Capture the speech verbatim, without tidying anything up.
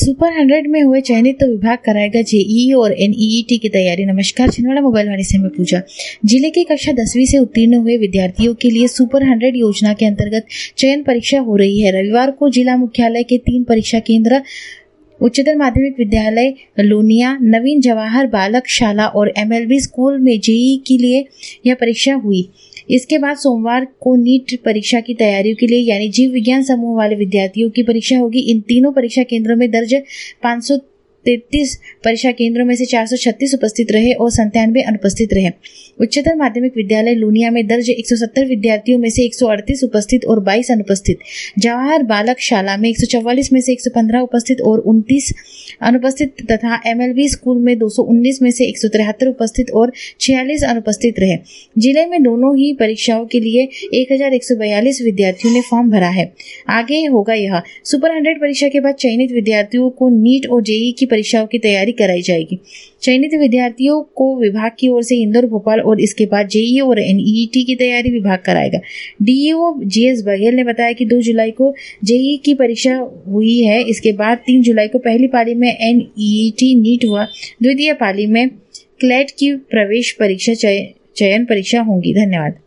Super hundred में हुए चयनित तो विभाग कराएगा जेईई और एनईईटी की तैयारी। नमस्कार, छिंदवाड़ा मोबाइल वाणी से मैं पूजा। जिले के कक्षा दसवीं से उत्तीर्ण हुए विद्यार्थियों के लिए सुपर हंड्रेड योजना के अंतर्गत चयन परीक्षा हो रही है। रविवार को जिला मुख्यालय के तीन परीक्षा केंद्र उच्चतर माध्यमिक विद्यालय लोनिया, नवीन जवाहर बालक शाला और एमएलबी स्कूल में जेईई के लिए यह परीक्षा हुई। इसके बाद सोमवार को नीट परीक्षा की तैयारियों के लिए यानी जीव विज्ञान समूह वाले विद्यार्थियों की परीक्षा होगी। इन तीनों परीक्षा केंद्रों में दर्ज पाँच सौ तैंतीस परीक्षा केंद्रों में से चार सौ छत्तीस उपस्थित रहे और संतानवे अनुपस्थित रहे। उच्चतर माध्यमिक विद्यालय लूनिया में दर्ज एक सौ सत्तर विद्यार्थियों में से एक सौ अड़तीस उपस्थित और बाईस अनुपस्थित। जवाहर बालक शाला में एक सौ चौवालीस में से एक सौ पंद्रह उपस्थित और उनतीस अनुपस्थित तथा एमएलबी स्कूल में दो सौ उन्नीस में से एक सौ तिहत्तर उपस्थित और छियालीस अनुपस्थित रहे। जिले में दोनों ही परीक्षाओं के लिए एक हजार एक सौ बयालीस विद्यार्थियों ने फॉर्म भरा है। आगे होगा यह सुपर हंड्रेड परीक्षा के बाद चयनित विद्यार्थियों को नीट और जेईई की परीक्षाओं की तैयारी कराई जाएगी। चयनित विद्यार्थियों को विभाग की ओर से इंदौर, भोपाल और इसके बाद जेईई और एनईईटी की तैयारी विभाग कराएगा। डीईओ जीएस बघेल ने बताया कि दो जुलाई को जेईई की परीक्षा हुई है। इसके बाद तीन जुलाई को पहली पाली में एनईईटी नीट व द्वितीय पाली में क्लैट की प्रवेश परीक्षा चयन परीक्षा होंगी। धन्यवाद।